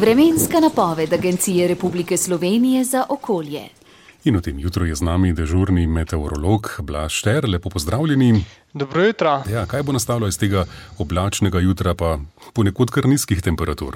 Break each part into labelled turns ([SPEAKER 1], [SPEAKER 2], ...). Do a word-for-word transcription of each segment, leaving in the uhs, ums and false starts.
[SPEAKER 1] Vremenska napoved Agencije Republike Slovenije za okolje.
[SPEAKER 2] In v tem jutru je z nami dežurni meteorolog Blaž Šter. Lepo pozdravljeni.
[SPEAKER 3] Dobro jutro.
[SPEAKER 2] Ja, kaj bo nastalo iz tega oblačnega jutra, pa ponekod kar nizkih temperatur?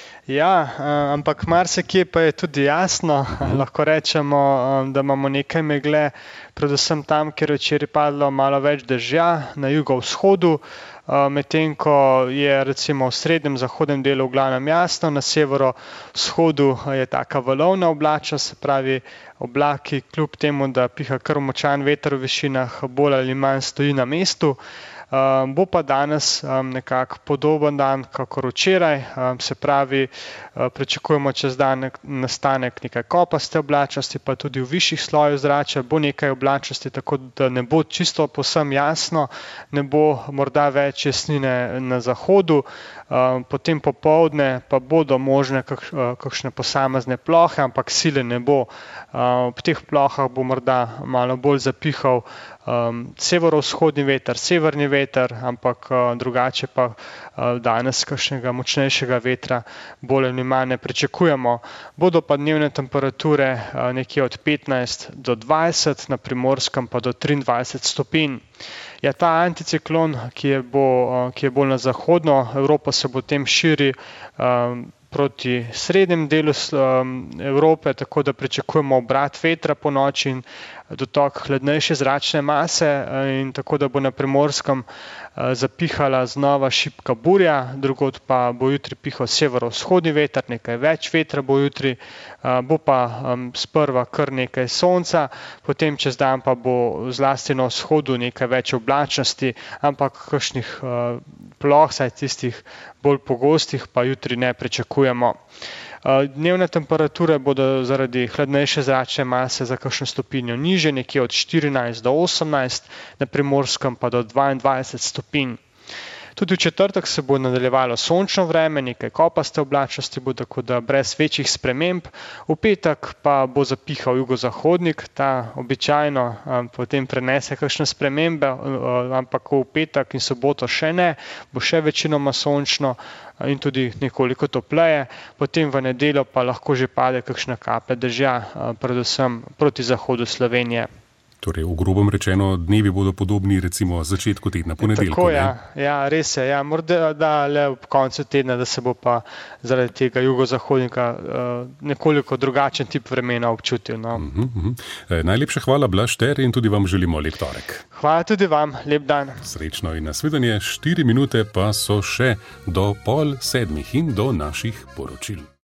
[SPEAKER 3] Ja, ampak marsikje pa je tudi jasno. Uh-huh. Lahko rečemo, da imamo nekaj megle, predvsem tam, kjer je včeraj padlo malo več dežja, na jugovzhodu, medtem ko je recimo v srednjem zahodnem delu v glavnem jasno, na severovzhodu je taka valovna oblačnost, se pravi oblaki, kljub temu, da piha kar močan veter v višinah, bolj ali manj stoji na mestu. Um, bo pa danes um, nekako podoben dan, kakor včeraj, um, se pravi, uh, pričakujemo čez dan nastanek nekaj kopaste oblačnosti, pa tudi v višjih slojih zrača bo nekaj oblačnosti, tako da ne bo čisto povsem jasno, ne bo morda več jasnine na zahodu, um, potem popoldne pa bodo možne kak, uh, kakšne posamezne plohe, ampak sile ne bo. Uh, ob teh plohah bo morda malo bolj zapihal um, severovzhodni veter, severni veter, ampak uh, drugače pa uh, danes kakšnega močnejšega vetra bolj ali manj ne pričakujemo. Bodo pa dnevne temperature uh, nekje od petnajst do dvajset, na Primorskem pa do triindvajset stopinj. Ja, ta anticiklon, ki je, bo, uh, ki je bolj na zahodno Evropo, se potem širi um, proti srednjem delu um, Evrope, tako da pričakujemo obrat vetra po noči in dotok hladnejše zračne mase in tako da bo na Primorskem uh, zapihala znova šibka burja, drugod pa bo jutri pihal severovzhodni veter, nekaj več vetra bo jutri, uh, bo pa um, sprva kar nekaj sonca, potem čez dan pa bo zlasti na vzhodu nekaj več oblačnosti, ampak kakšnih uh, ploh, saj tistih bolj pogostih, pa jutri ne pričakujemo. Dnevne temperature bodo zaradi hladnejše zračne mase za kakšno stopinjo nižje, nekje od štirinajst do osemnajst, na Primorskem pa do dvaindvajset stopinj. Tudi v četrtek se bo nadaljevalo sončno vreme, nekaj kopaste oblačnosti bo, tako da brez večjih sprememb. V petek pa bo zapihal jugozahodnik, ta običajno um, potem prenese kakšne spremembe, um, ampak v petek in soboto še ne, bo še večinoma sončno in tudi nekoliko topleje. Potem v nedeljo pa lahko že pade kakšna kaplja dežja, um, predvsem proti zahodu Slovenije.
[SPEAKER 2] Torej, v grobem rečeno, dnevi bodo podobni recimo začetku tedna, ponedeljku.
[SPEAKER 3] Tako, ja, ja, res je. Ja, morda da le ob koncu tedna, da se bo pa zaradi tega jugozahodnika uh, nekoliko drugačen tip vremena občutil. No.
[SPEAKER 2] Uh-huh, uh-huh. E, najlepša hvala, Blaž Šter, in tudi vam želimo lep torek.
[SPEAKER 3] Hvala tudi vam, lep dan.
[SPEAKER 2] Srečno in nasvidenje, štiri minute pa so še do pol sedmih in do naših poročil.